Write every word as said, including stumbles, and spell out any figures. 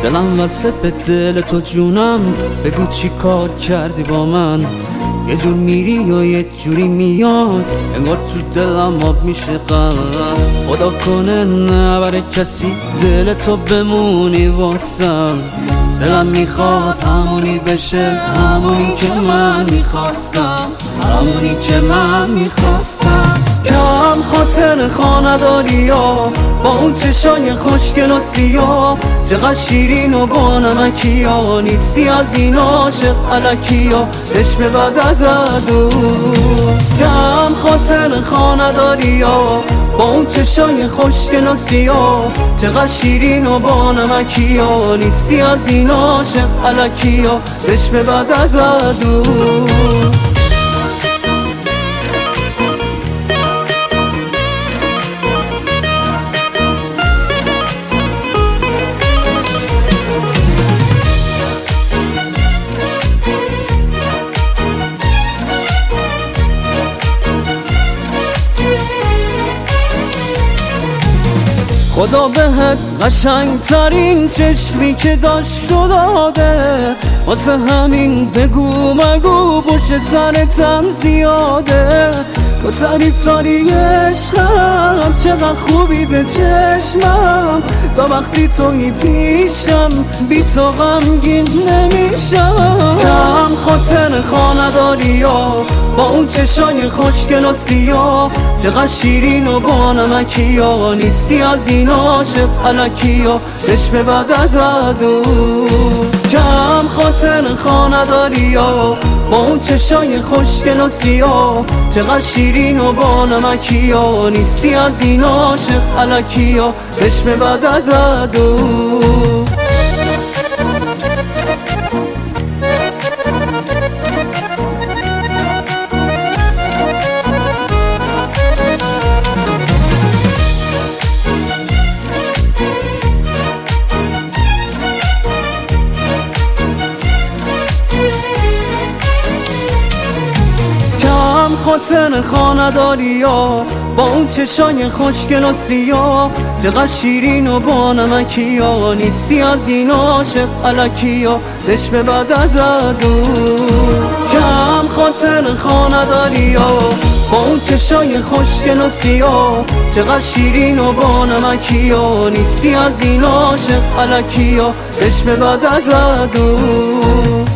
دلم وصله به دل تو جونم، بگو چی کار کردی با من؟ یه جور میری و یه جوری میاد، انگار تو دلم آب میشه قلب. خدا کنه نبره کسی دل تو بمونی واسم. دلم میخواد همونی بشه، همونی که من میخواستم، همونی که من میخواستم. کم خاطر خانداری ها با اون چشای خوشگل و سیاه، چقدر شیرین و با نمکی ها، نیستی از این عاشق علکی ها، چشم بد از عدو. کم خاطر خانداری ها با اون چشای خوشگل و سیاه، چقدر شیرین و با نمکی ها، نیستی از این عاشق علکی ها، چشم بد از عدو. خدا بهت قشنگترین چشمی که داشت و داده، واسه همین بگو مگو پشت سرتم زیاده. تو تعریف داری عشقم، چقدر خوبی به چشمم، تا وقتی توی پیشم بی تو غمگین نمیشم. کم خاطر خانداری ها با اون چشای خوشگل و سیاه، چقدر شیرین و با نمکی ها، نیستی از این عاشق علکی ها، چشم بد از عدو. کم خاطر خانداری ها با اون چشای خوشگل و سیاه، چقدر شیرین و با نمکی ها، نیستی از این عاشق علکی ها، چشم بد از عدو. خاطر خانداری ها با اون چشای خوشگل و سیاه، چقدر شیرین و با نمکی ها، نیستی از این عاشق علکی ها، چشم بد از عدو. کم خاطر خانداری ها با اون چشای خوشگل و سیاه، چقدر شیرین و با نمکی ها، نیستی از این عاشق علکی ها، چشم بد از عدو.